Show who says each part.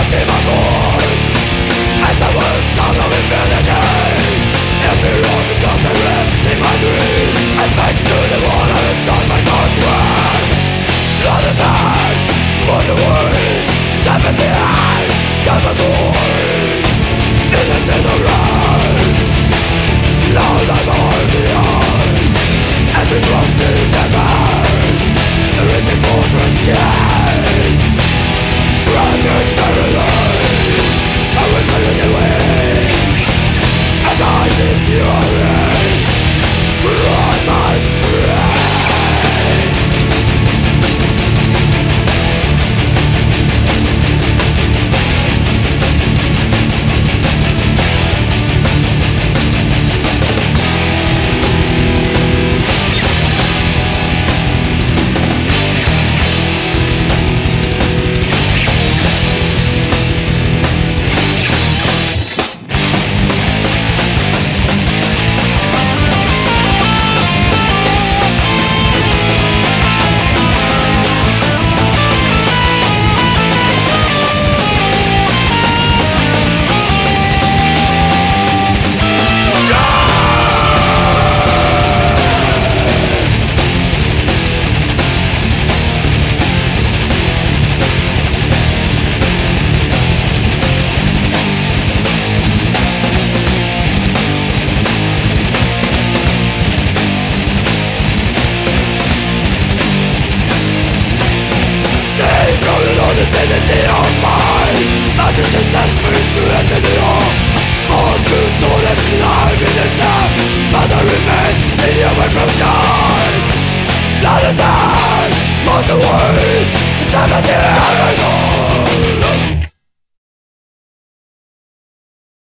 Speaker 1: in my voice as the worst song of infinity. Every road becomes a rest in my dream. I back to the one I start my conquest. Not a time for the world. 70 eyes, got my sword. Innocent of right. Loud I'm on beyond. As we cross the desert, the raging fortress dead. Tragic silence, I was running away. As I see fury, run my strength. Infinity of mine, not just a success to enter the door. All true soul and life in this life, but I remain in your revolution. Not a time, but the way, 70 years.